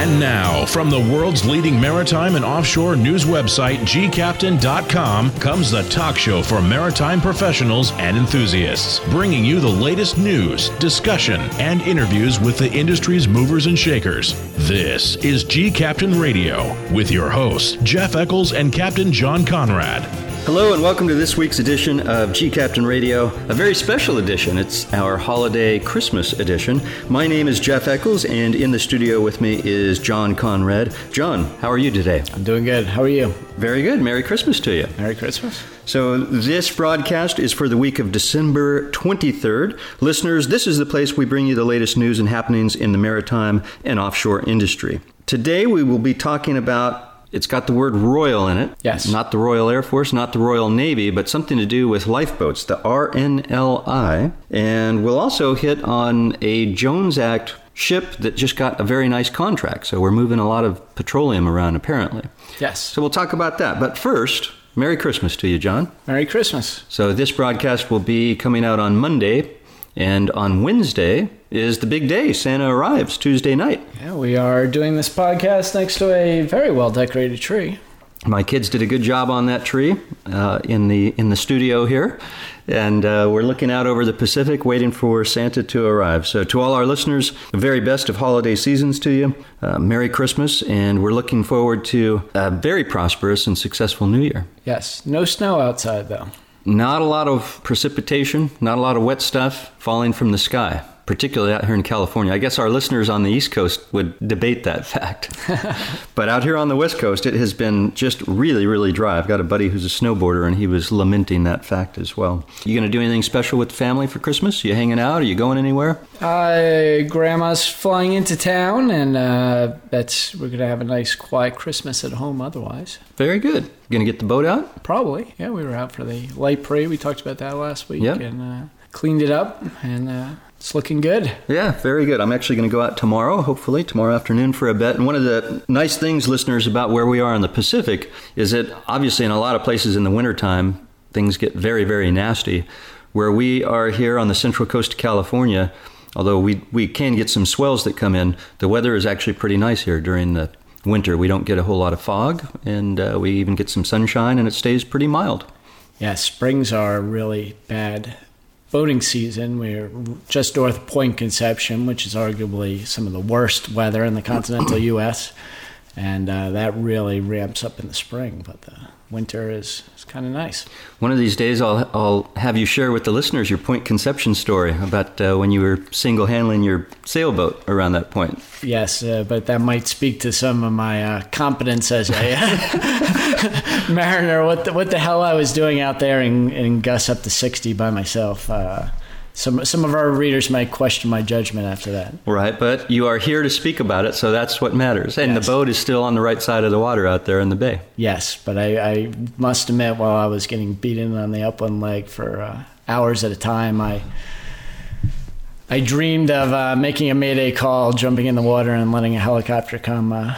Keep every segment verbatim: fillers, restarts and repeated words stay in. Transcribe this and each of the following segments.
And now, from the world's leading maritime and offshore news website, G Captain dot com, comes the talk show for maritime professionals and enthusiasts, bringing you the latest news, discussion, and interviews with the industry's movers and shakers. This is G Captain Radio, with your hosts, Jeff Eccles and Captain John Conrad. Hello and welcome to this week's edition of G Captain Radio, a very special edition. It's our holiday Christmas edition. My name is Jeff Eccles, and in the studio with me is John Conrad. John, how are you today? I'm doing good. How are you? Very good. Merry Christmas to you. Merry Christmas. So this broadcast is for the week of December twenty-third. Listeners, this is the place we bring you the latest news and happenings in the maritime and offshore industry. Today we will be talking about, it's got the word Royal in it. Yes. Not the Royal Air Force, not the Royal Navy, but something to do with lifeboats, the R N L I. And we'll also hit on a Jones Act ship that just got a very nice contract. So we're moving a lot of petroleum around, apparently. Yes. So we'll talk about that. But first, Merry Christmas to you, John. Merry Christmas. So this broadcast will be coming out on Monday. And on Wednesday is the big day. Santa arrives Tuesday night. Yeah, we are doing this podcast next to a very well-decorated tree. My kids did a good job on that tree uh, in the in the studio here. And uh, we're looking out over the Pacific, waiting for Santa to arrive. So to all our listeners, the very best of holiday seasons to you. Uh, Merry Christmas, and we're looking forward to a very prosperous and successful New Year. Yes. No snow outside, though. Not a lot of precipitation, not a lot of wet stuff falling from the sky, particularly out here in California. I guess our listeners on the East Coast would debate that fact. But out here on the West Coast, it has been just really, really dry. I've got a buddy who's a snowboarder, and he was lamenting that fact as well. You going to do anything special with the family for Christmas? You hanging out? Are you going anywhere? Uh, Grandma's flying into town, and uh, that's we're going to have a nice, quiet Christmas at home otherwise. Very good. You going to get the boat out? Probably. Yeah, we were out for the light parade. We talked about that last week. Yep. And uh, cleaned it up, and uh, it's looking good. Yeah, very good. I'm actually going to go out tomorrow, hopefully, tomorrow afternoon for a bet. And one of the nice things, listeners, about where we are in the Pacific is that obviously in a lot of places in the wintertime, things get very, very nasty. Where we are here on the central coast of California, although we, we can get some swells that come in, the weather is actually pretty nice here during the winter. We don't get a whole lot of fog, and uh, we even get some sunshine, and it stays pretty mild. Yeah, springs are really bad. Boating season, we're just north of Point Conception, which is arguably some of the worst weather in the continental U S, and uh, that really ramps up in the spring, but the winter is, is kind of nice. One of these days, I'll I'll have you share with the listeners your Point Conception story about uh, when you were single-handling your sailboat around that point. Yes, uh, but that might speak to some of my uh, competence as a uh, mariner. What the, what the hell I was doing out there in, in gusts up to sixty by myself. Uh, some some of our readers might question my judgment after that. Right, but you are here to speak about it, so that's what matters. And yes. The boat is still on the right side of the water out there in the bay. Yes, but I, I must admit, while I was getting beaten on the upland leg for uh, hours at a time, I... I dreamed of uh, making a mayday call, jumping in the water, and letting a helicopter come uh,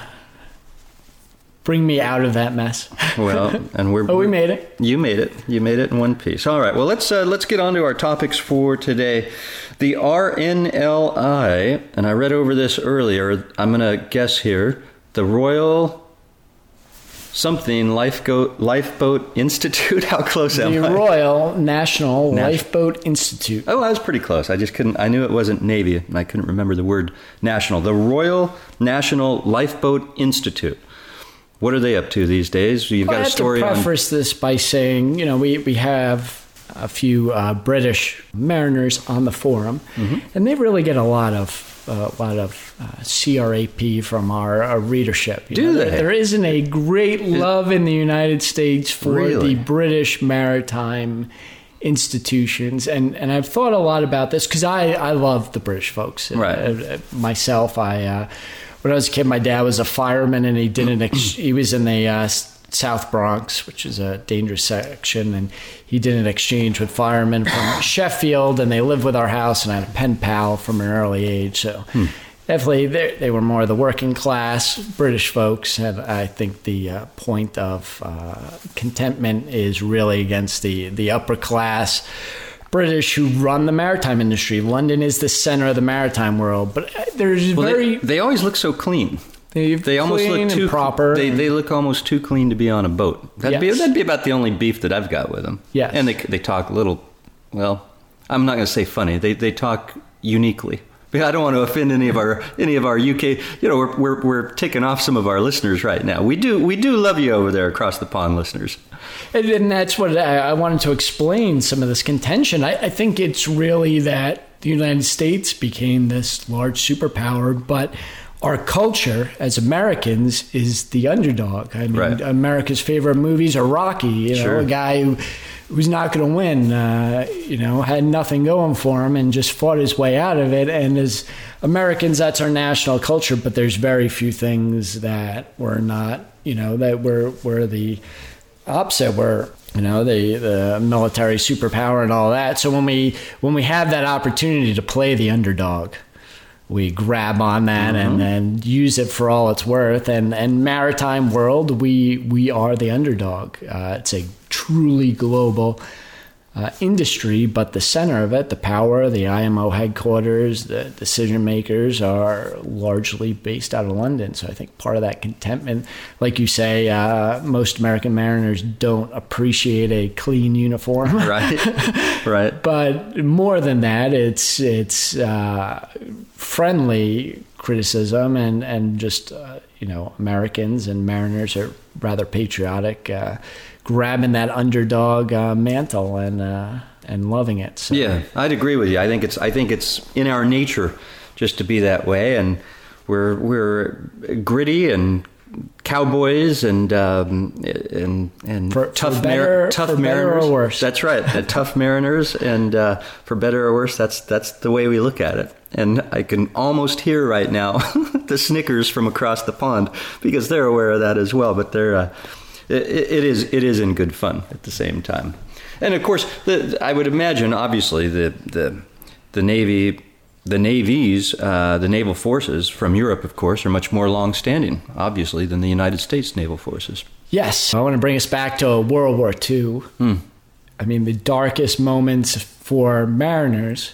bring me out of that mess. Well, and we're... oh, we made it. You made it. You made it in one piece. All right. Well, let's uh, let's get on to our topics for today. The R N L I, and I read over this earlier. I'm going to guess here. The Royal... Something Lifeboat Lifeboat Institute. How close am the I? The Royal National Nas- Lifeboat Institute. Oh, I was pretty close. I just couldn't. I knew it wasn't Navy, and I couldn't remember the word national. The Royal National Lifeboat Institute. What are they up to these days? You've well, got a story I have to on. preface this by saying, you know, we we have a few uh, British mariners on the forum, mm-hmm. and they really get a lot of. A lot of uh, C R A P from our, our readership. You Do know, they? There, there isn't a great love in the United States for Really? the British maritime institutions, and, and I've thought a lot about this because I, I love the British folks. Right. Uh, myself, I uh, when I was a kid, my dad was a fireman, and he did an ex- he was in the uh, South Bronx, which is a dangerous section, and he did an exchange with firemen from Sheffield, and they lived with our house, and I had a pen pal from an early age. So hmm. definitely they, they were more the working class British folks, and I think the uh, point of uh, contentment is really against the, the upper class British who run the maritime industry. London is the center of the maritime world, but there's well, very... They, they always look so clean. They, they almost look too proper. They they look almost too clean to be on a boat. That'd yes. be that'd be about the only beef that I've got with them. Yes. And they they talk a little, well, I'm not going to say funny. They they talk uniquely. I don't want to offend any of our any of our U K. You know, we're we're we're taking off some of our listeners right now. We do we do love you over there across the pond, listeners. And, and that's what I, I wanted to explain. Some of this contention. I, I think it's really that the United States became this large superpower, but our culture as Americans is the underdog. I mean, right. America's favorite movies are Rocky. You know, sure. a guy who. who's not going to win, uh, you know, had nothing going for him and just fought his way out of it. And as Americans, that's our national culture, but there's very few things that we're not, you know, that we're, we're the opposite. We're, you know, the, the military superpower and all that. So when we, when we have that opportunity to play the underdog, we grab on that mm-hmm. and then use it for all it's worth. And and maritime world, we we are the underdog. Uh, it's a truly global uh, industry, but the center of it, the power, the I M O headquarters, the decision makers are largely based out of London. So I think part of that contentment, like you say, uh, most American mariners don't appreciate a clean uniform. Right, right. But more than that, it's it's uh, friendly criticism and and just uh, you know, Americans and mariners are rather patriotic. Uh, grabbing that underdog uh, mantle and uh, and loving it. So. Yeah, I'd agree with you. I think it's I think it's in our nature just to be that way, and we're we're gritty and cowboys and um, and and for, tough for better, mar- tough for mariners. Better or worse. That's right, uh, tough mariners, and uh, for better or worse, that's that's the way we look at it. And I can almost hear right now the snickers from across the pond because they're aware of that as well. But they're. Uh, It, it is it is in good fun at the same time, and of course, the, I would imagine, obviously, the the the Navy, the navies, uh, the naval forces from Europe, of course, are much more long-standing, obviously, than the United States naval forces. Yes, I want to bring us back to World War Two. Hmm. I mean, the darkest moments for mariners.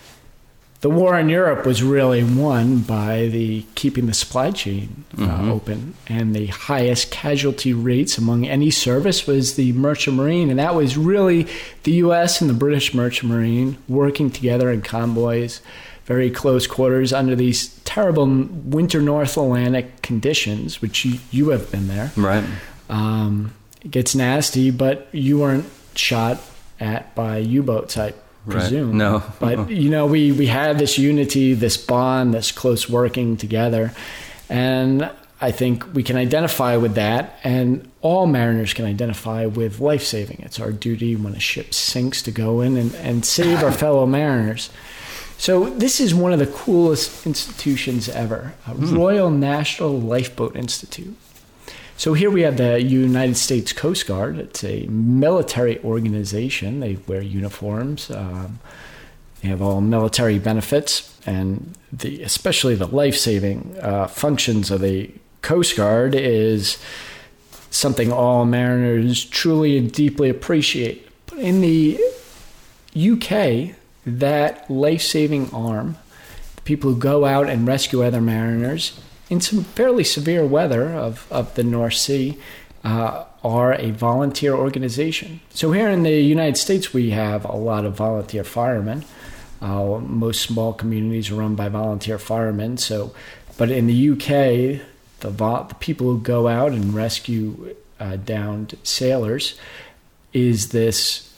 The war in Europe was really won by the keeping the supply chain uh, mm-hmm. open, and the highest casualty rates among any service was the Merchant Marine, and that was really the U S and the British Merchant Marine working together in convoys, very close quarters under these terrible winter North Atlantic conditions, which you, you have been there. Right. Um, it gets nasty, but you weren't shot at by U-boat type. Presume. Right. No. But, you know, we, we had this unity, this bond, this close working together. And I think we can identify with that. And all mariners can identify with life-saving. It's our duty when a ship sinks to go in and, and save our fellow mariners. So this is one of the coolest institutions ever, a mm. Royal National Lifeboat Institute. So here we have the United States Coast Guard. It's a military organization. They wear uniforms. Um, they have all military benefits, and the especially the life-saving uh, functions of the Coast Guard is something all mariners truly and deeply appreciate. But in the U K, that life-saving arm, the people who go out and rescue other mariners in some fairly severe weather of, of the North Sea, uh, are a volunteer organization. So here in the United States, we have a lot of volunteer firemen. Uh, most small communities are run by volunteer firemen. So, but in the U K, the, vo- the people who go out and rescue uh, downed sailors is this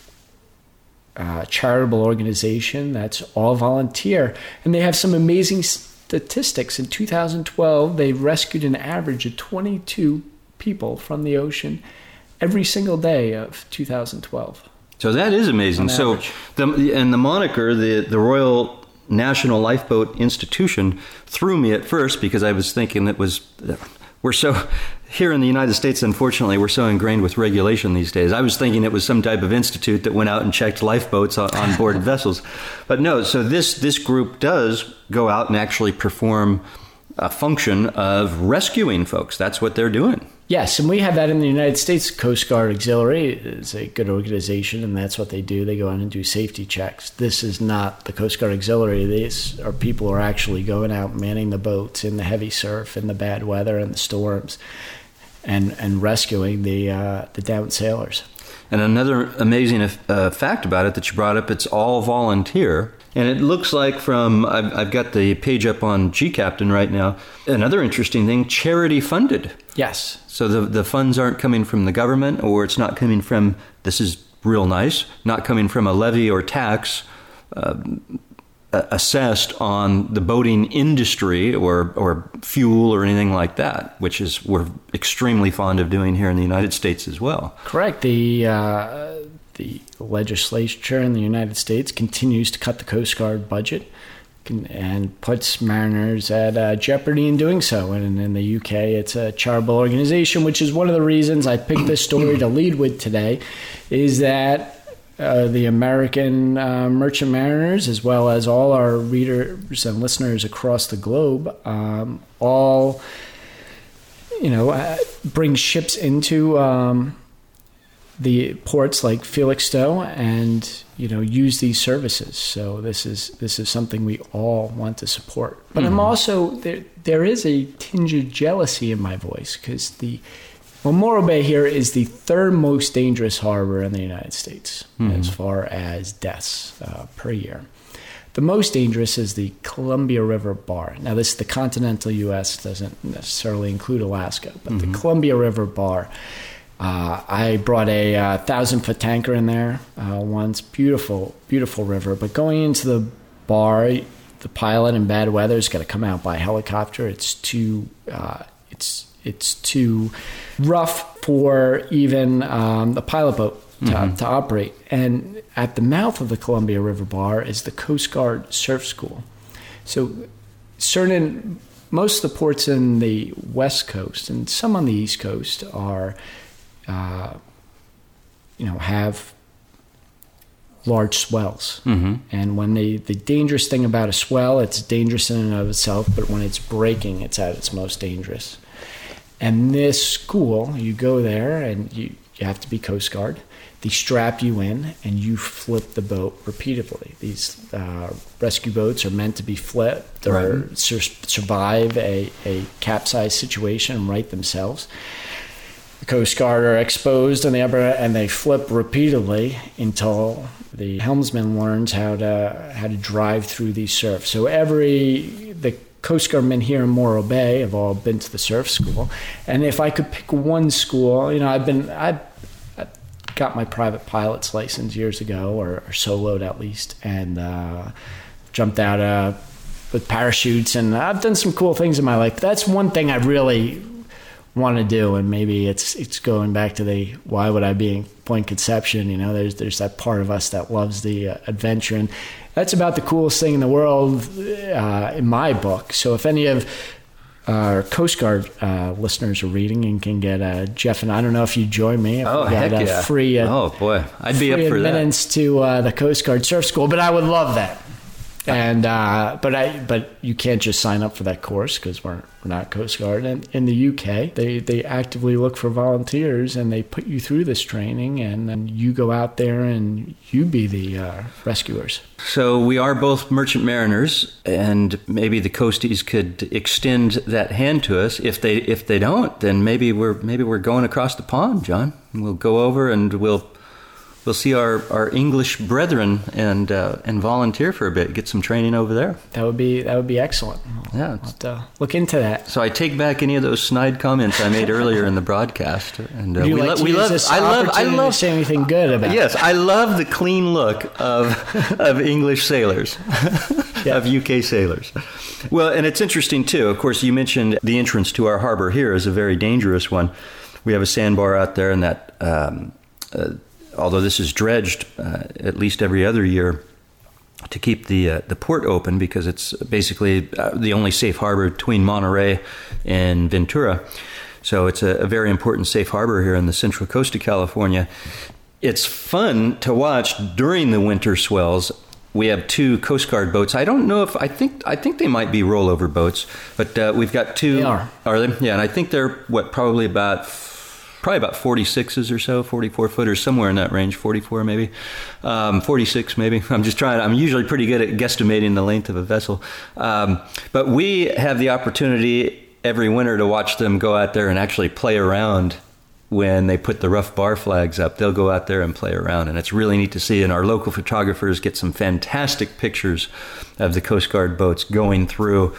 uh, charitable organization that's all volunteer, and they have some amazing statistics. In two thousand twelve, they rescued an average of twenty-two people from the ocean every single day of two thousand twelve. So that is amazing. So, the, and the moniker, the, the Royal National Lifeboat Institution, threw me at first because I was thinking it was, we're so, here in the United States, unfortunately, we're so ingrained with regulation these days. I was thinking it was some type of institute that went out and checked lifeboats on, on board vessels. But no, so this, this group does go out and actually perform a function of rescuing folks. That's what they're doing. Yes, and we have that in the United States. Coast Guard Auxiliary is a good organization, and that's what they do. They go out and do safety checks. This is not the Coast Guard Auxiliary. These are people who are actually going out manning the boats in the heavy surf, in the bad weather, and the storms, and and rescuing the uh, the downed sailors. And another amazing uh, fact about it that you brought up, it's all volunteer. And it looks like from, I've, I've got the page up on G Captain right now, another interesting thing, charity funded. Yes. So the the funds aren't coming from the government, or it's not coming from, this is real nice, not coming from a levy or tax uh, assessed on the boating industry or or fuel or anything like that, which is we're extremely fond of doing here in the United States as well. Correct. The uh, the legislature in the United States continues to cut the Coast Guard budget and puts mariners at uh, jeopardy in doing so. And in the U K, it's a charitable organization, which is one of the reasons I picked this story to lead with today, is that Uh, the American uh, merchant mariners, as well as all our readers and listeners across the globe, um, all, you know, uh, bring ships into um, the ports like Felixstowe and, you know, use these services. So this is this is something we all want to support. But mm-hmm. I'm also, there, there is a tinge of jealousy in my voice, because the Well, Morro Bay here is the third most dangerous harbor in the United States mm-hmm. as far as deaths uh, per year. The most dangerous is the Columbia River Bar. Now, this the continental U S doesn't necessarily include Alaska, but mm-hmm. the Columbia River Bar. Uh, I brought a uh, thousand-foot tanker in there uh, once. Beautiful, beautiful river. But going into the bar, the pilot in bad weather has got to come out by helicopter. It's too. Uh, it's It's too rough for even um, the pilot boat to, mm-hmm. to operate. And at the mouth of the Columbia River Bar is the Coast Guard Surf School. So certain, most of the ports in the West Coast and some on the East Coast are, uh, you know, have large swells. Mm-hmm. And when they, the dangerous thing about a swell, it's dangerous in and of itself, but when it's breaking, it's at its most dangerous. And this school, you go there and you, you have to be Coast Guard. They strap you in and you flip the boat repeatedly. These uh, rescue boats are meant to be flipped or right. sur- survive a, a capsized situation and right themselves. The Coast Guard are exposed on the upper and they flip repeatedly until the helmsman learns how to how to drive through these surf. So every the Coast Guard men here in Morro Bay have all been to the surf school. And if I could pick one school, you know, I've been, I got my private pilot's license years ago, or, or soloed at least, and uh, jumped out uh, with parachutes. And I've done some cool things in my life. But that's one thing I really want to do. And maybe it's it's going back to the, why would I be in Point Conception? You know, there's, there's that part of us that loves the uh, adventure. And that's about the coolest thing in the world uh, in my book. So if any of our Coast Guard uh, listeners are reading and can get uh, Jeff, and I don't know if you join me. If oh, we heck got, uh, yeah. Free, uh, oh, boy. I'd be up for that. Admittance to uh, the Coast Guard Surf School, but I would love that. And uh, but I but you can't just sign up for that course because we're we're not Coast Guard. And in the U K, they they actively look for volunteers and they put you through this training, and then you go out there and you be the uh, rescuers. So we are both merchant mariners, and maybe the Coasties could extend that hand to us. If they if they don't, then maybe we're maybe we're going across the pond, John. And we'll go over and we'll. We'll see our, our English brethren and uh, and volunteer for a bit, get some training over there. That would be that would be excellent. Yeah, I'll have to look into that. So I take back any of those snide comments I made earlier in the broadcast. And uh, Would you we like lo- to we use love. this I love. I love to say anything good about. Yes, it? I love the clean look of of English sailors, yeah. of U K sailors. Well, and it's interesting too. Of course, you mentioned the entrance to our harbor here is a very dangerous one. We have a sandbar out there, and that. Um, uh, Although this is dredged uh, at least every other year to keep the uh, the port open, because it's basically uh, the only safe harbor between Monterey and Ventura. So it's a, a very important safe harbor here in the central coast of California. It's fun to watch during the winter swells we have two Coast Guard boats. I don't know if I think I think they might be rollover boats, but uh, we've got two. They are. Are they? Yeah, and I think they're what probably about probably about forty-sixes or so, forty-four footers, somewhere in that range, forty-four maybe, um, forty-six maybe. I'm just trying. I'm usually pretty good at guesstimating the length of a vessel, um, but we have the opportunity every winter to watch them go out there and actually play around. When they put the rough bar flags up, they'll go out there and play around, and it's really neat to see. And our local photographers get some fantastic pictures of the Coast Guard boats going through,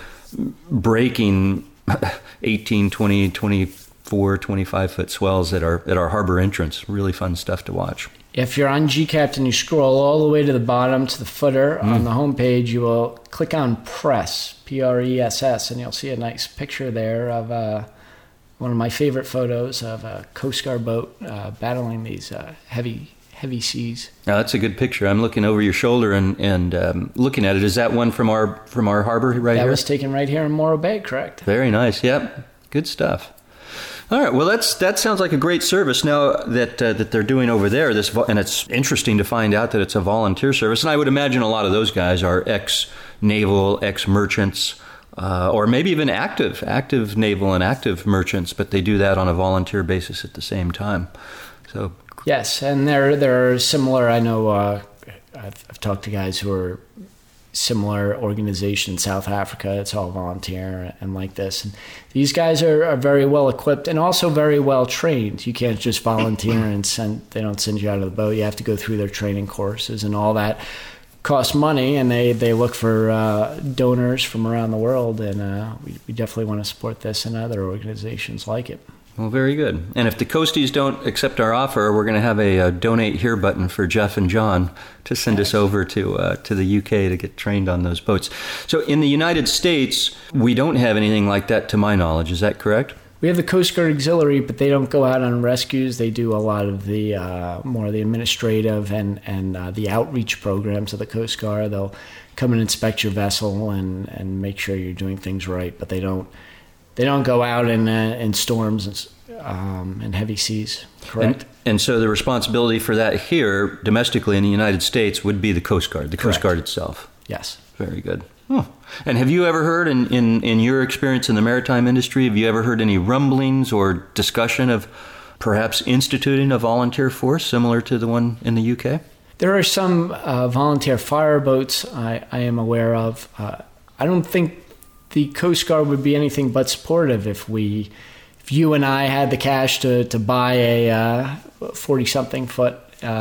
breaking eighteen, twenty, twenty-four, twenty-five foot swells at our at our harbor entrance. Really fun stuff to watch. If you're on G Captain, you scroll all the way to the bottom to the footer. Mm. On the homepage, you will click on Press, P R E S S, and you'll see a nice picture there of uh, one of my favorite photos of a Coast Guard boat uh, battling these uh, heavy heavy seas. Now that's a good picture. I'm looking over your shoulder and and um, looking at it. Is that one from our from our harbor right that here? That was taken right here in Morro Bay, correct? Very nice. Yep, good stuff. All right. Well, that's that sounds like a great service. Now that uh, that they're doing over there, this vo- and it's interesting to find out that it's a volunteer service. And I would imagine a lot of those guys are ex-naval, ex-merchants. Uh, or maybe even active, active naval and active merchants, but they do that on a volunteer basis at the same time. So yes, and they're they're similar. I know uh, I've, I've talked to guys who are similar organization in South Africa. It's all volunteer and like this. And these guys are, are very well equipped and also very well trained. You can't just volunteer and send. They don't send you out of the boat. You have to go through their training courses and all that. Cost money, and they, they look for uh, donors from around the world, and uh, we, we definitely want to support this and other organizations like it. Well, very good. And if the Coasties don't accept our offer, we're going to have a, a donate here button for Jeff and John to send nice. us over to uh, to the U K to get trained on those boats. So in the United States, we don't have anything like that to my knowledge. Is that correct? We have the Coast Guard Auxiliary, but they don't go out on rescues. They do a lot of the uh, more of the administrative and and uh, the outreach programs of the Coast Guard. They'll come and inspect your vessel and, and make sure you're doing things right. But they don't they don't go out in uh, in storms and, um, and heavy seas. Correct. And, and so the responsibility for that here domestically in the United States would be the Coast Guard, the Coast Correct. Guard itself. Yes. Very good. Oh. And have you ever heard, in, in, in your experience in the maritime industry, have you ever heard any rumblings or discussion of perhaps instituting a volunteer force similar to the one in the U K? There are some uh, volunteer fire boats I, I am aware of. Uh, I don't think the Coast Guard would be anything but supportive if we, if you and I had the cash to, to buy a uh, forty-something foot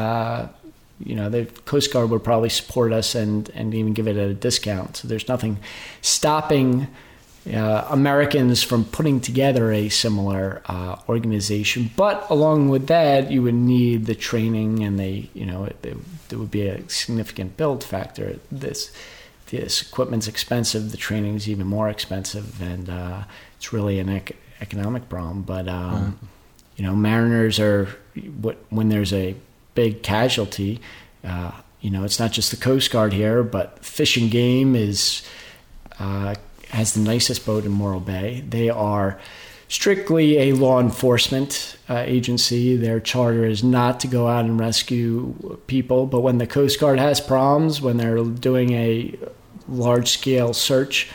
uh you know, the Coast Guard would probably support us and, and even give it at a discount. So there's nothing stopping uh, Americans from putting together a similar uh, organization. But along with that, you would need the training and they, you know, it, it, there would be a significant build factor. This this equipment's expensive. The training is even more expensive, and uh, it's really an ec- economic problem. But um, mm. you know, mariners are what when there's a big casualty. Uh, you know, it's not just the Coast Guard here, but Fish and Game is uh, has the nicest boat in Morro Bay. They are strictly a law enforcement uh, agency. Their charter is not to go out and rescue people, but when the Coast Guard has problems, when they're doing a large-scale search,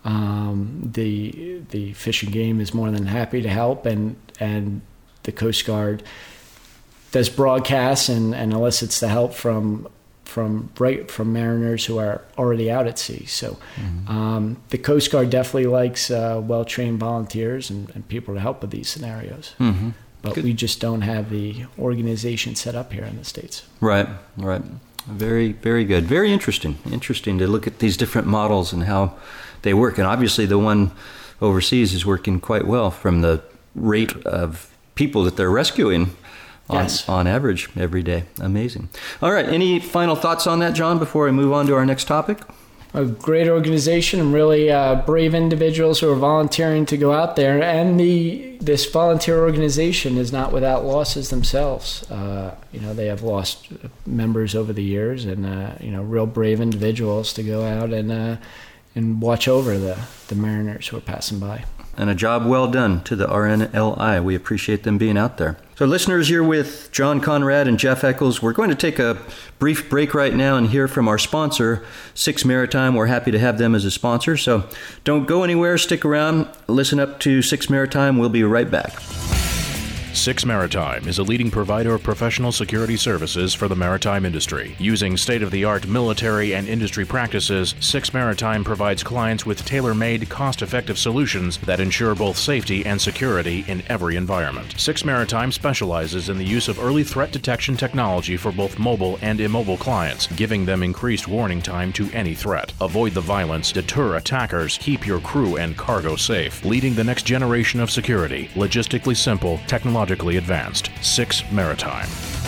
um, the the Fish and Game is more than happy to help, and and the Coast Guard does broadcasts and, and elicits the help from from right from mariners who are already out at sea. So mm-hmm. um, the Coast Guard definitely likes uh, well-trained volunteers and, and people to help with these scenarios. Mm-hmm. But Good. We just don't have the organization set up here in the States. Right, right. Very, very good. Very interesting. Interesting to look at these different models and how they work. And obviously the one overseas is working quite well from the rate of people that they're rescuing. On, yes. on average every day. Amazing. All right. Any final thoughts on that, John, before I move on to our next topic? A great organization and really uh, brave individuals who are volunteering to go out there. And the this volunteer organization is not without losses themselves. Uh, you know, they have lost members over the years and, uh, you know, real brave individuals to go out and uh, and watch over the, the mariners who are passing by. And a job well done to the R N L I. We appreciate them being out there. So listeners, you're with John Conrad and Jeff Eccles. We're going to take a brief break right now and hear from our sponsor, Six Maritime. We're happy to have them as a sponsor. So don't go anywhere. Stick around. Listen up to Six Maritime. We'll be right back. Six Maritime is a leading provider of professional security services for the maritime industry. Using state-of-the-art military and industry practices, Six Maritime provides clients with tailor-made, cost-effective solutions that ensure both safety and security in every environment. Six Maritime specializes in the use of early threat detection technology for both mobile and immobile clients, giving them increased warning time to any threat. Avoid the violence, deter attackers, keep your crew and cargo safe. Leading the next generation of security. Logistically simple, technologically advanced. Six Maritime.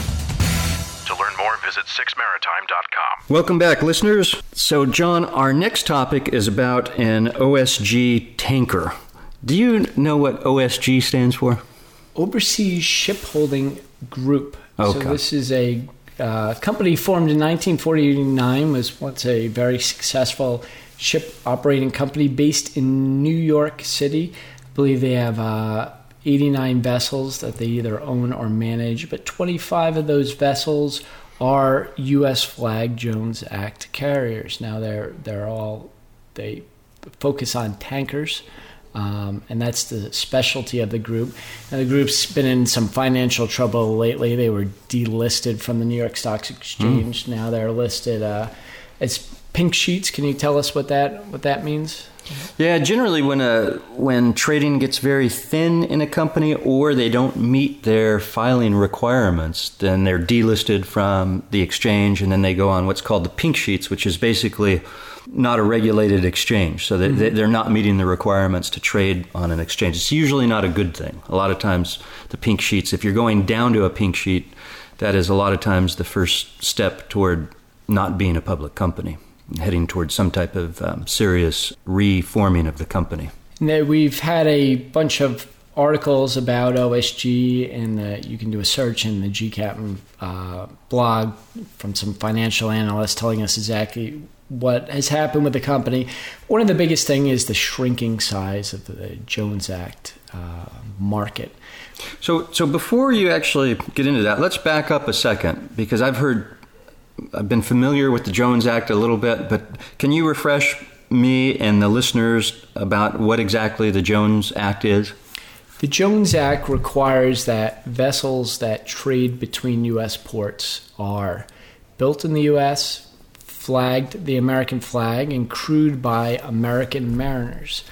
To learn more, visit six maritime dot com. Welcome back, listeners. So, John, our next topic is about an O S G tanker. Do you know what O S G stands for? Overseas Shipholding Group. Okay. So this is a uh, company formed in nineteen forty-nine, was once a very successful ship operating company based in New York City. I believe they have uh, eighty-nine vessels that they either own or manage, but twenty-five of those vessels are U S flag Jones Act carriers. Now they're they're all they focus on tankers, um, and that's the specialty of the group. And the group's been in some financial trouble lately. They were delisted from the New York Stock Exchange. Mm. Now they're listed uh, as pink sheets. Can you tell us what that what that means? Yeah, generally when a when trading gets very thin in a company or they don't meet their filing requirements, then they're delisted from the exchange and then they go on what's called the pink sheets, which is basically not a regulated exchange. So they, mm-hmm. they're not meeting the requirements to trade on an exchange. It's usually not a good thing. A lot of times the pink sheets, if you're going down to a pink sheet, that is a lot of times the first step toward not being a public company, heading towards some type of um, serious reforming of the company. Now, we've had a bunch of articles about O S G, and the, you can do a search in the G Captain uh, blog from some financial analysts telling us exactly what has happened with the company. One of the biggest thing is the shrinking size of the Jones Act uh, market. So, so before you actually get into that, let's back up a second, because I've heard I've been familiar with the Jones Act a little bit, but can you refresh me and the listeners about what exactly the Jones Act is? The Jones Act requires that vessels that trade between U S ports are built in the U S, flagged the American flag, and crewed by American mariners.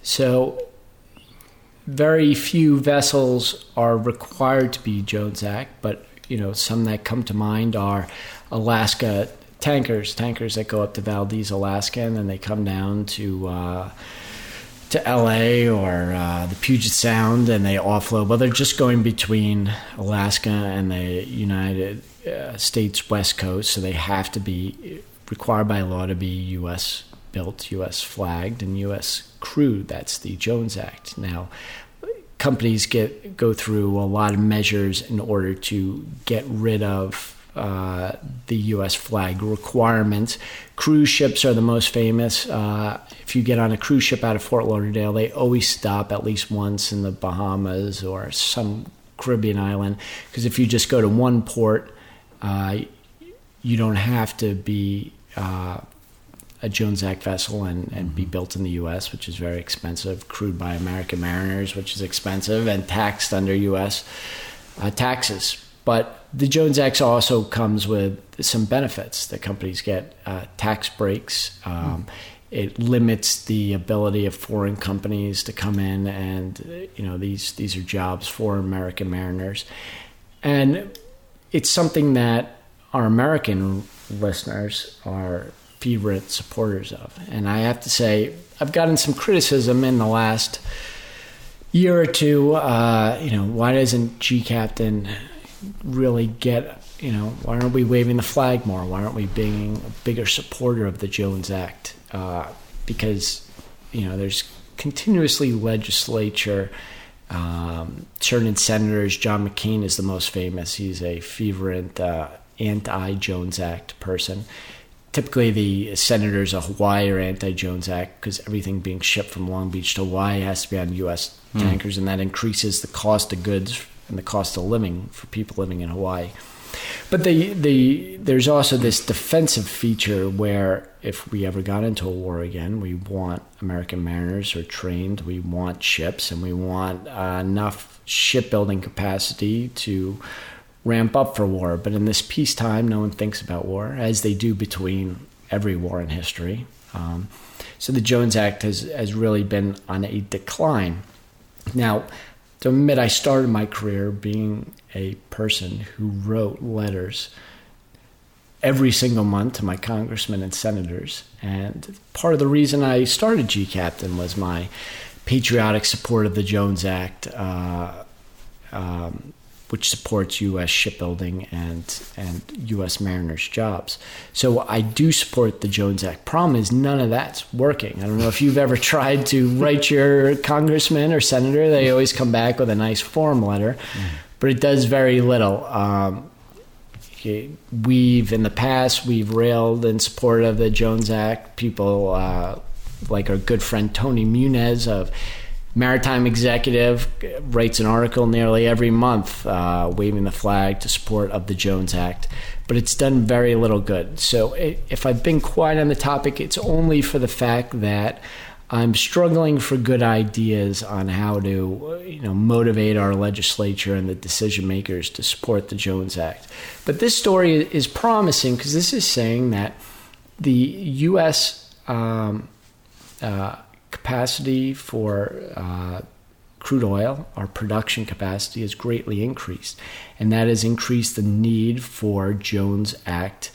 So very few vessels are required to be Jones Act, but you know, some that come to mind are Alaska tankers, tankers that go up to Valdez, Alaska, and then they come down to uh, to L A or uh, the Puget Sound, and they offload. Well, they're just going between Alaska and the United uh, States West Coast, so they have to be required by law to be U S built, U S flagged, and U S crewed. That's the Jones Act. Now, companies get go through a lot of measures in order to get rid of uh, the U S flag requirements. Cruise ships are the most famous. Uh, if you get on a cruise ship out of Fort Lauderdale, they always stop at least once in the Bahamas or some Caribbean island, because if you just go to one port, uh, you don't have to be uh, a Jones Act vessel and, and mm-hmm. be built in the U S, which is very expensive, crewed by American mariners, which is expensive, and taxed under U S uh, taxes. But the Jones Act also comes with some benefits. The companies get uh, tax breaks. Um, mm-hmm. It limits the ability of foreign companies to come in, and you know these these are jobs for American mariners, and it's something that our American listeners are fervent supporters of. And I have to say, I've gotten some criticism in the last year or two. Uh, you know, why doesn't G Captain really get, you know, why aren't we waving the flag more? Why aren't we being a bigger supporter of the Jones Act? Uh, because, you know, there's continuously legislature, um, certain senators. John McCain is the most famous. He's a fervent uh, anti-Jones Act person. typically the senators of Hawaii are anti-Jones Act because everything being shipped from Long Beach to Hawaii has to be on U S mm. tankers, and that increases the cost of goods and the cost of living for people living in Hawaii. But the the there's also this defensive feature where if we ever got into a war again, we want American mariners who are trained, we want ships, and we want uh, enough shipbuilding capacity to ramp up for war. But in this peacetime, no one thinks about war, as they do between every war in history. Um, so the Jones Act has, has really been on a decline. Now, to admit, I started my career being a person who wrote letters every single month to my congressmen and senators. And part of the reason I started G Captain was my patriotic support of the Jones Act, uh, um, which supports U S shipbuilding and and U S mariners' jobs. So I do support the Jones Act. Problem is, none of that's working. I don't know if you've ever tried to write your congressman or senator. They always come back with a nice form letter, mm. but it does very little. Um, we've, in the past, we've railed in support of the Jones Act. People uh, like our good friend Tony Muniz of Maritime Executive writes an article nearly every month uh, waving the flag to support of the Jones Act, but it's done very little good. So it, if I've been quiet on the topic, it's only for the fact that I'm struggling for good ideas on how to, you know, motivate our legislature and the decision makers to support the Jones Act. But this story is promising because this is saying that the U S um, uh, capacity for uh, crude oil, our production capacity, has greatly increased, and that has increased the need for Jones Act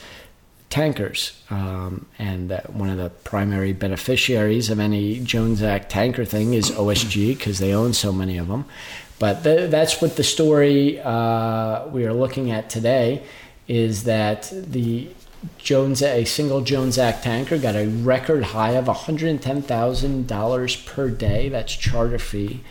tankers. Um, and that one of the primary beneficiaries of any Jones Act tanker thing is O S G because they own so many of them. But th- that's what the story uh, we are looking at today is that the Jones, a single Jones Act tanker got a record high of one hundred ten thousand dollars per day. That's charter fee.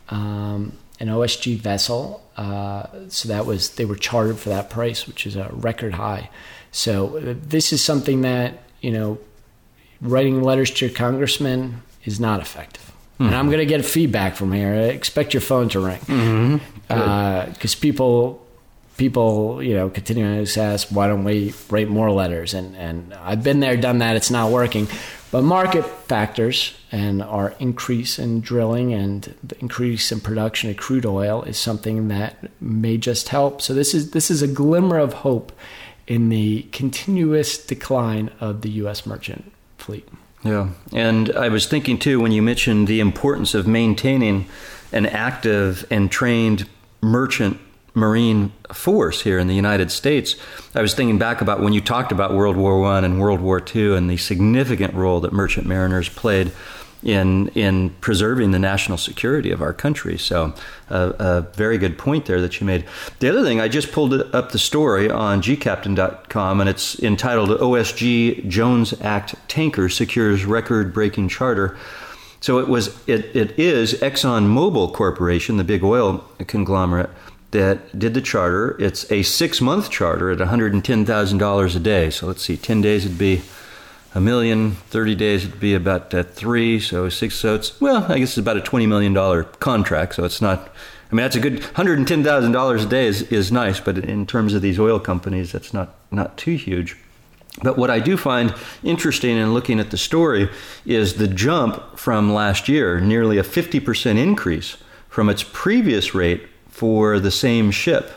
Um, an O S G vessel. Uh, so that was, they were chartered for that price, which is a record high. So uh, this is something that, you know, writing letters to your congressman is not effective. Mm-hmm. And I'm going to get feedback from here. Expect your phone to ring. Mm-hmm. Because uh, people, people, you know, continue to ask, why don't we write more letters? And, and I've been there, done that. It's not working. But market factors and our increase in drilling and the increase in production of crude oil is something that may just help. So this is this is a glimmer of hope in the continuous decline of the U S merchant fleet. Yeah, and I was thinking too when you mentioned the importance of maintaining an active and trained merchant marine force here in the United States. I was thinking back about when you talked about World War One and World War Two and the significant role that merchant mariners played in in preserving the national security of our country. So uh, a very good point there that you made. The other thing, I just pulled up the story on G Captain dot com, and it's entitled O S G Jones Act Tanker Secures Record-Breaking Charter. So it was it it is ExxonMobil Corporation, the big oil conglomerate, that did the charter. It's a six-month charter at one hundred ten thousand dollars a day. So let's see, ten days would be a million, thirty days would be about uh, three, so six, so it's, well, I guess it's about a twenty million dollars contract, so it's not, I mean, that's a good, one hundred ten thousand dollars a day is, is nice, but in terms of these oil companies, that's not, not too huge. But what I do find interesting in looking at the story is the jump from last year, nearly a fifty percent increase from its previous rate for the same ship,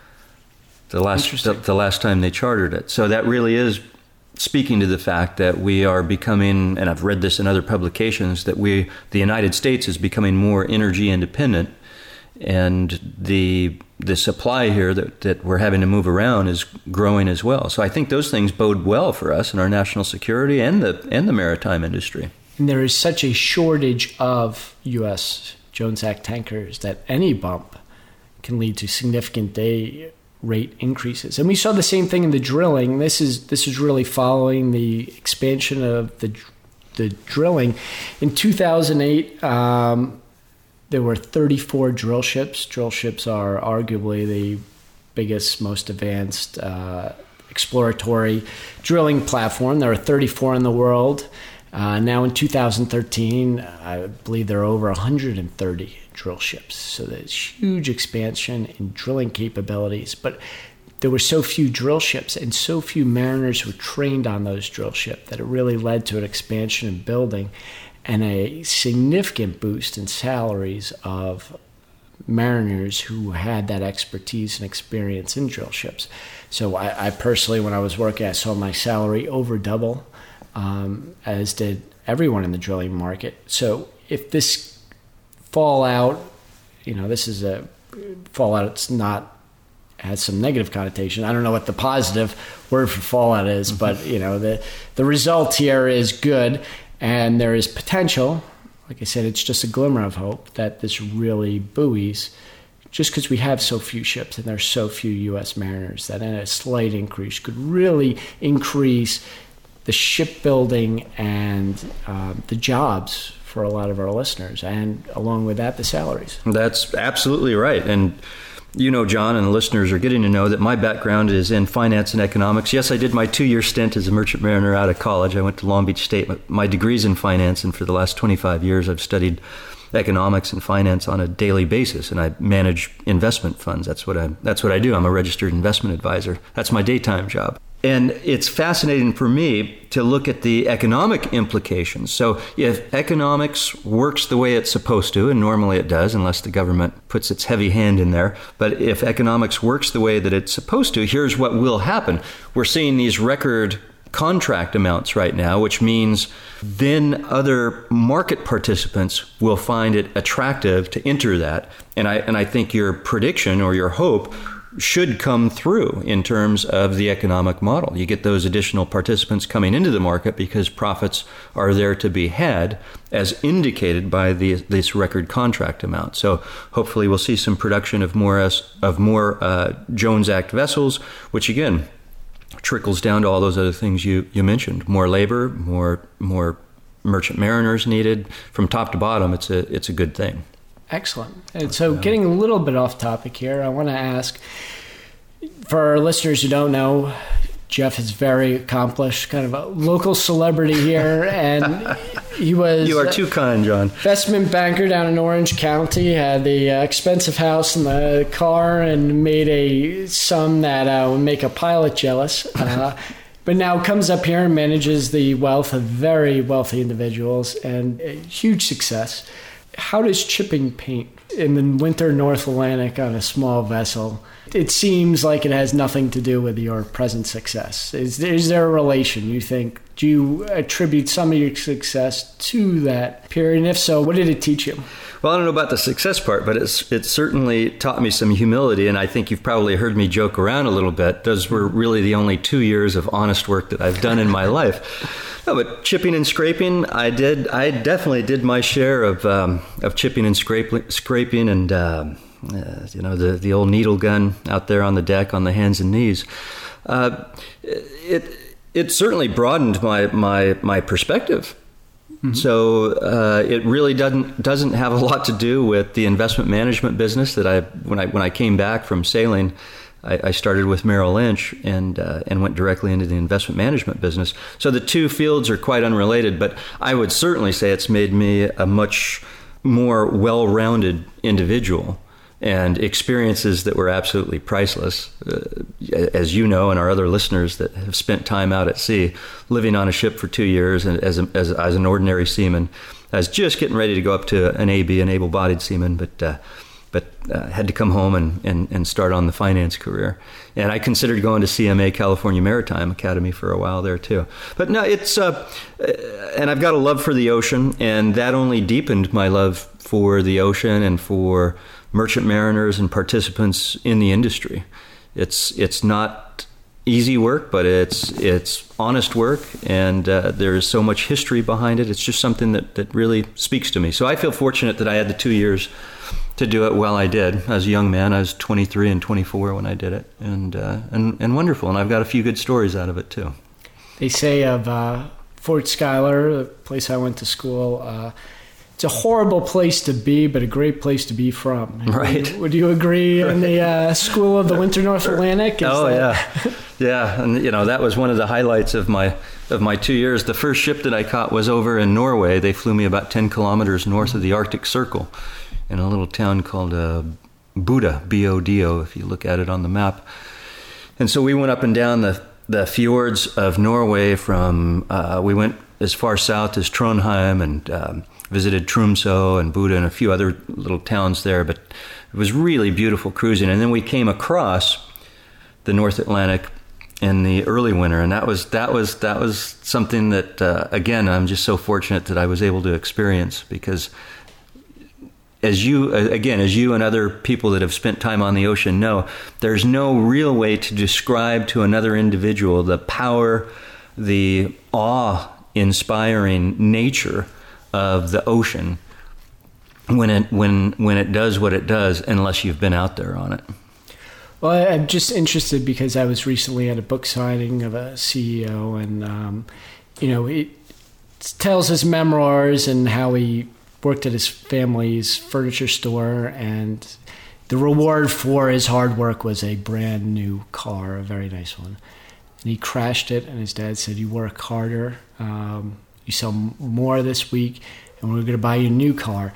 the last the, the last time they chartered it. So that really is speaking to the fact that we are becoming, and I've read this in other publications, that we, the United States is becoming more energy independent, and the the supply here that, that we're having to move around is growing as well. So I think those things bode well for us and our national security and the and the maritime industry. And there is such a shortage of U S Jones Act tankers that any bump can lead to significant day rate increases. And we saw the same thing in the drilling. This is this is really following the expansion of the the drilling. In two thousand eight, um, there were thirty-four drill ships. Drill ships are arguably the biggest, most advanced uh, exploratory drilling platform. There are thirty-four in the world. Uh, now in two thousand thirteen, I believe there are over one hundred thirty drill ships. So there's huge expansion in drilling capabilities. But there were so few drill ships and so few mariners who were trained on those drill ships that it really led to an expansion in building and a significant boost in salaries of mariners who had that expertise and experience in drill ships. So I, I personally, when I was working, I saw my salary over double, um, as did everyone in the drilling market. So if this fallout, you know, this is a fallout, it's not, has some negative connotation. I don't know what the positive word for fallout is, but, you know, the, the result here is good, and there is potential. Like I said, it's just a glimmer of hope that this really buoys, just because we have so few ships and there's so few U S mariners, that a slight increase could really increase the shipbuilding and um, the jobs for a lot of our listeners, and along with that, the salaries. That's absolutely right. And you know, John, and the listeners are getting to know that my background is in finance and economics. Yes, I did my two-year stint as a merchant mariner out of college. I went to Long Beach State. My degree's in finance, and for the last twenty-five years, I've studied economics and finance on a daily basis, and I manage investment funds. That's what I that's what I do. I'm a registered investment advisor. That's my daytime job. And it's fascinating for me to look at the economic implications. So if economics works the way it's supposed to, and normally it does, unless the government puts its heavy hand in there, but if economics works the way that it's supposed to, here's what will happen. We're seeing these record contract amounts right now, which means then other market participants will find it attractive to enter that. And I and I think your prediction or your hope should come through in terms of the economic model. You get those additional participants coming into the market because profits are there to be had, as indicated by the, this record contract amount. So hopefully we'll see some production of more of more uh, Jones Act vessels, which again trickles down to all those other things you, you mentioned. More labor, more more merchant mariners needed. From top to bottom, it's a it's a good thing. Excellent. And so getting a little bit off topic here, I want to ask, for our listeners who don't know, Jeff is very accomplished, kind of a local celebrity here, and he was... You are too kind, John. Investment banker down in Orange County, had the uh, expensive house and the car, and made a sum that uh, would make a pilot jealous. Uh, but now comes up here and manages the wealth of very wealthy individuals, and a huge success. How does chipping paint in the winter North Atlantic on a small vessel? It seems like it has nothing to do with your present success. Is, is there a relation, you think? Do you attribute some of your success to that period? And if so, what did it teach you? Well, I don't know about the success part, but it's it certainly taught me some humility, and I think you've probably heard me joke around a little bit. Those were really the only two years of honest work that I've done in my life. No, but chipping and scraping, I did. I definitely did my share of um, of chipping and scraping, scraping, and um, uh, you know the the old needle gun out there on the deck on the hands and knees. Uh, it it certainly broadened my my my perspective. Mm-hmm. So uh, it really doesn't doesn't have a lot to do with the investment management business that I when I when I came back from sailing. I, I started with Merrill Lynch and uh, and went directly into the investment management business. So the two fields are quite unrelated, but I would certainly say it's made me a much more well-rounded individual, and experiences that were absolutely priceless. Uh, as you know, and our other listeners that have spent time out at sea, living on a ship for two years and as, a, as, as an ordinary seaman. I was just getting ready to go up to an A B, an able-bodied seaman, but uh, but uh, had to come home and, and, and start on the finance career. And I considered going to C M A, California Maritime Academy, for a while there too. But no, it's, uh, and I've got a love for the ocean, and that only deepened my love for the ocean and for merchant mariners and participants in the industry. It's it's not easy work, but it's it's honest work, and uh, there is so much history behind it. It's just something that, that really speaks to me. So I feel fortunate that I had the two years to do it while I did. As a young man, I was twenty-three and twenty-four when I did it, and uh, and and wonderful. And I've got a few good stories out of it too. They say of uh, Fort Schuyler, the place I went to school, uh, it's a horrible place to be, but a great place to be from. Right. Would you, would you agree in the uh, School of the Winter North Atlantic? Is oh, that... yeah. Yeah, and, you know, that was one of the highlights of my of my two years. The first ship that I caught was over in Norway. They flew me about ten kilometers north of the Arctic Circle in a little town called uh, Bodø, B O D O, if you look at it on the map. And so we went up and down the, the fjords of Norway from, uh, we went as far south as Trondheim and um, visited Tromsø and Bodø and a few other little towns there, but it was really beautiful cruising. And then we came across the North Atlantic in the early winter, and that was that was that was something that uh, again I'm just so fortunate that I was able to experience, because as you again as you and other people that have spent time on the ocean know, there's no real way to describe to another individual the power, the awe-inspiring nature of the ocean when it when when it does what it does, unless you've been out there on it. Well, I'm just interested because I was recently at a book signing of a C E O, and um, you know, it tells his memoirs and how he worked at his family's furniture store, and the reward for his hard work was a brand new car, a very nice one. And he crashed it, and his dad said, "You work harder, um, you sell more this week, and we're going to buy you a new car."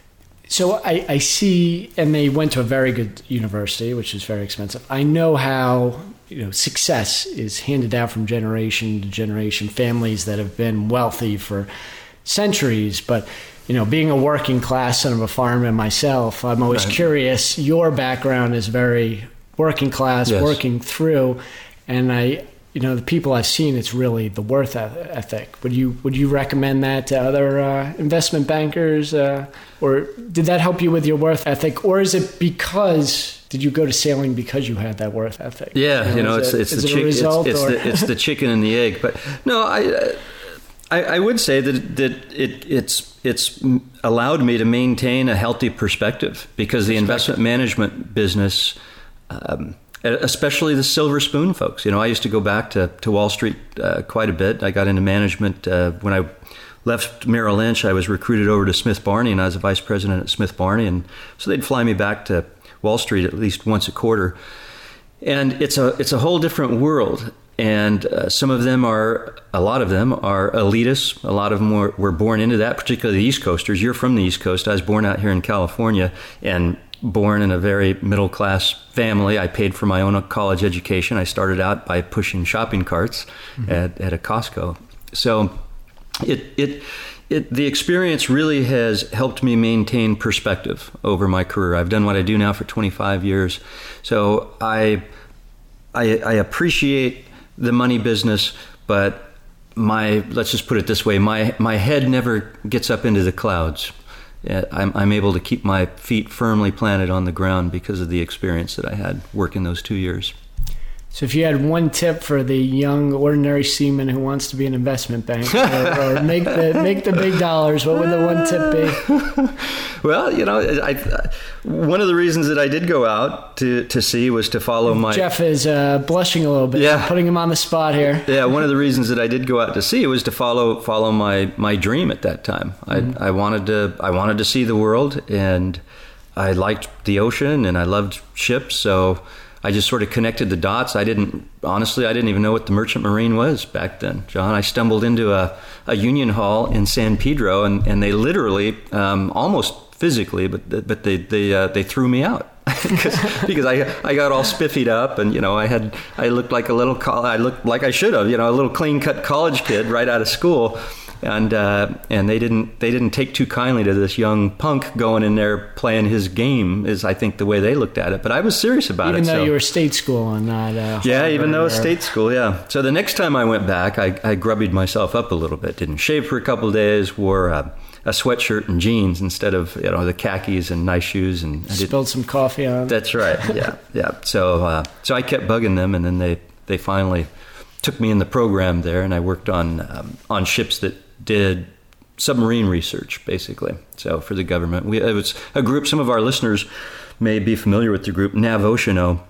So I, I see, and they went to a very good university, which is very expensive. I know how, you know, success is handed down from generation to generation, families that have been wealthy for centuries. But, you know, being a working class son of a fireman myself, I'm always right. curious. Your background is very working class, yes. working through, and I... You know, the people I've seen, it's really the worth ethic. Would you would you recommend that to other uh, investment bankers? Uh, or did that help you with your worth ethic? Or is it because, did you go to sailing because you had that worth ethic? Yeah, you know, you know it's, it, it's, the it chick, it's, it's, the, it's the chicken and the egg. But no, I, I, I would say that, that it, it's, it's allowed me to maintain a healthy perspective, because the investment management business... Um, especially the silver spoon folks. You know, I used to go back to, to Wall Street uh, quite a bit. I got into management uh, when I left Merrill Lynch. I was recruited over to Smith Barney, and I was a vice president at Smith Barney. And so they'd fly me back to Wall Street at least once a quarter. And it's a it's a whole different world. And uh, some of them are, a lot of them are elitists. A lot of them were, were born into that, particularly the East Coasters. You're from the East Coast. I was born out here in California, and born in a very middle-class family. I paid for my own college education. I started out by pushing shopping carts mm-hmm. at, at a Costco. So it, it, it, the experience really has helped me maintain perspective over my career. I've done what I do now for twenty-five years. So I, I, I appreciate the money business, but my, let's just put it this way, my, my head never gets up into the clouds. I'm, I'm able to keep my feet firmly planted on the ground because of the experience that I had working those two years. So if you had one tip for the young, ordinary seaman who wants to be an investment banker or, or make the make the big dollars, what would the one tip be? Well, you know, I, one of the reasons that I did go out to, to sea was to follow my... Jeff is uh, blushing a little bit, yeah. putting him on the spot here. Yeah, one of the reasons that I did go out to sea was to follow follow my, my dream at that time. Mm-hmm. I, I wanted to I wanted to see the world, and I liked the ocean, and I loved ships, so... I just sort of connected the dots. I didn't, honestly, I didn't even know what the Merchant Marine was back then, John. I stumbled into a, a union hall in San Pedro, and, and they literally, um, almost physically, but but they they uh, they threw me out because, because I I got all spiffied up, and you know I had I looked like a little I looked like I should have, you know, a little clean cut college kid right out of school. And uh, and they didn't they didn't take too kindly to this young punk going in there playing his game, is I think the way they looked at it. But I was serious about even it. Even though so. you were state school and not uh, yeah, even though or... it's state school, yeah. So the next time I went back, I, I grubbied myself up a little bit. Didn't shave for a couple of days. Wore a, a sweatshirt and jeans instead of you know the khakis and nice shoes. And I spilled some coffee on. That's right. Yeah, yeah. So uh, so I kept bugging them, and then they they finally took me in the program there, and I worked on um, on ships that did submarine research, basically. So for the government, we it was a group. Some of our listeners may be familiar with the group NavOceano,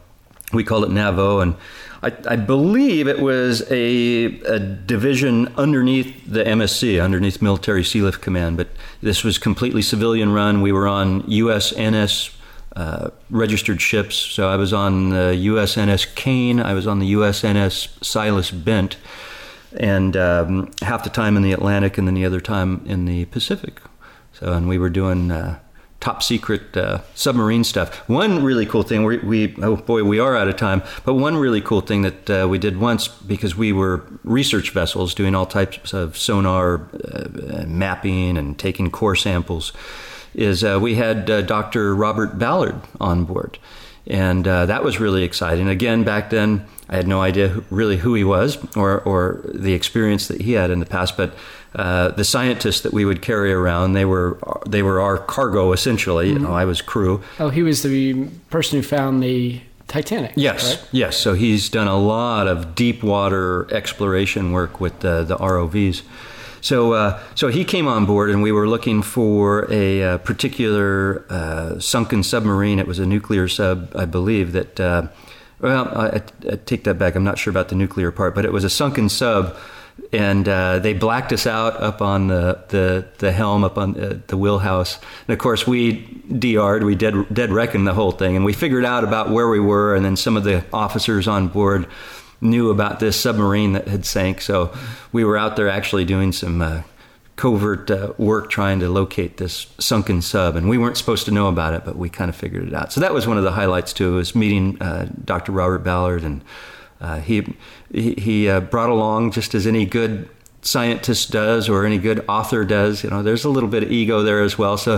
We called it NAVO, and I, I believe it was a, a division underneath the M S C, underneath Military Sealift Command. But this was completely civilian run. We were on U S N S uh, registered ships. So I was on the U S N S Kane. I was on the U S N S Silas Bent, and um, half the time in the Atlantic, and then the other time in the Pacific. So, and we were doing Uh, top secret uh, submarine stuff. One really cool thing, we, we, oh boy, we are out of time, but one really cool thing that uh, we did once, because we were research vessels doing all types of sonar uh, mapping and taking core samples, is uh, we had uh, Doctor Robert Ballard on board. And uh, that was really exciting. Again, back then, I had no idea who, really who he was or, or the experience that he had in the past, but uh, the scientists that we would carry around, they were they were our cargo, essentially. Mm-hmm. You know, I was crew. Oh, he was the person who found the Titanic. Yes, right? yes. So he's done a lot of deep water exploration work with the, the R O Vs. So uh, so he came on board, and we were looking for a, a particular uh, sunken submarine. It was a nuclear sub, I believe, that, uh, well, I, I take that back. I'm not sure about the nuclear part, but it was a sunken sub, and uh, they blacked us out up on the, the, the helm, up on the, the wheelhouse. And, of course, we D R'd, we dead, dead reckoned the whole thing, and we figured out about where we were, and then some of the officers on board knew about this submarine that had sank, so we were out there actually doing some uh, covert uh, work trying to locate this sunken sub, and we weren't supposed to know about it, but we kind of figured it out. So that was one of the highlights too, was meeting uh, Doctor Robert Ballard, and uh, he he, he uh, brought along, just as any good scientist does or any good author does, you know, there's a little bit of ego there as well. So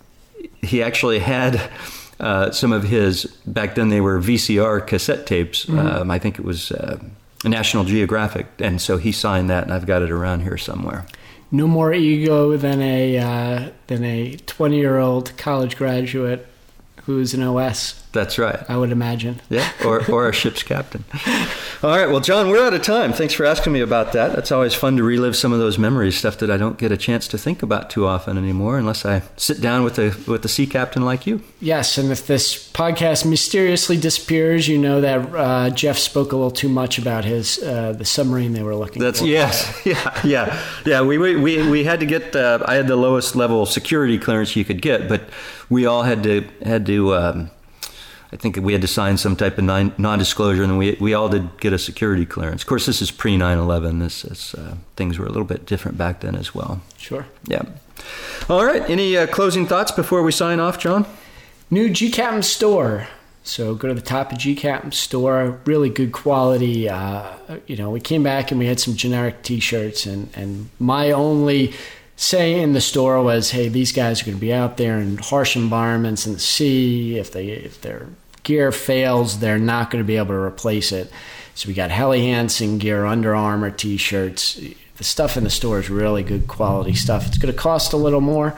he actually had Uh, some of his, back then they were V C R cassette tapes. Mm-hmm. Um, I think it was uh, National Geographic. And so he signed that, and I've got it around here somewhere. No more ego than a uh, than a twenty-year-old college graduate who's an O S. That's right. I would imagine. Yeah, or, or a ship's captain. All right, well, John, we're out of time. Thanks for asking me about that. That's always fun to relive some of those memories, stuff that I don't get a chance to think about too often anymore, unless I sit down with a with a sea captain like you. Yes, and if this podcast mysteriously disappears, you know that uh, Jeff spoke a little too much about his uh, the submarine they were looking That's, for. Yes, yeah, yeah, yeah. We we we had to get. Uh, I had the lowest level of security clearance you could get, but we all had to had to. Um, I think we had to sign some type of non- non-disclosure, and we we all did get a security clearance. Of course, this is pre nine eleven. This is, uh, things were a little bit different back then as well. Sure. Yeah. All right. Any uh, closing thoughts before we sign off, John? New G Captain store. So go to the top of G Captain store. Really good quality. Uh, you know, we came back and we had some generic T-shirts, and and my only say in the store was, hey, these guys are going to be out there in harsh environments in the sea. If they if their gear fails, they're not going to be able to replace it. So we got Helly Hansen gear, Under Armour T-shirts. The stuff in the store is really good quality stuff. It's going to cost a little more,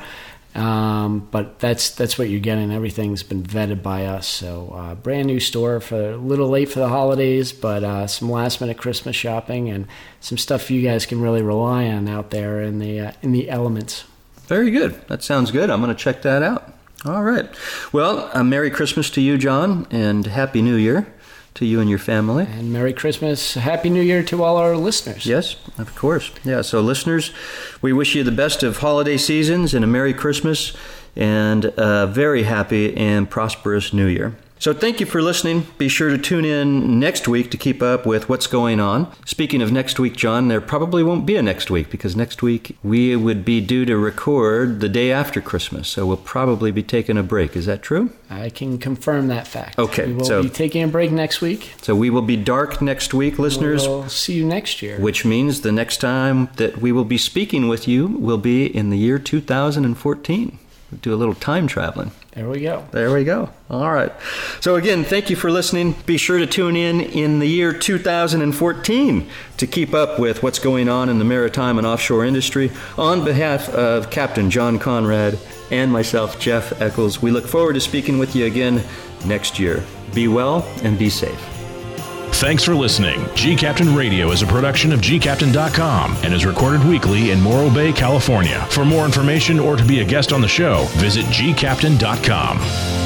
um, but that's that's what you're getting. Everything's been vetted by us. So uh, brand new store, for a little late for the holidays, but uh, some last minute Christmas shopping and some stuff you guys can really rely on out there in the uh, in the elements. Very good. That sounds good. I'm going to check that out. All right. Well, uh, Merry Christmas to you, John, and Happy New Year to you and your family. And Merry Christmas, Happy New Year to all our listeners. Yes, of course. Yeah, so listeners, we wish you the best of holiday seasons and a Merry Christmas and a very happy and prosperous New Year. So thank you for listening. Be sure to tune in next week to keep up with what's going on. Speaking of next week, John, there probably won't be a next week, because next week we would be due to record the day after Christmas. So we'll probably be taking a break. Is that true? I can confirm that fact. Okay. We will so, be taking a break next week. So we will be dark next week, listeners. We'll see you next year. Which means the next time that we will be speaking with you will be in the year two thousand fourteen. We'll do a little time traveling. There we go. There we go. All right. So again, thank you for listening. Be sure to tune in in the year two thousand fourteen to keep up with what's going on in the maritime and offshore industry. On behalf of Captain John Conrad and myself, Jeff Eccles, we look forward to speaking with you again next year. Be well and be safe. Thanks for listening. G Captain Radio is a production of G Captain dot com and is recorded weekly in Morro Bay, California. For more information or to be a guest on the show, visit G Captain dot com.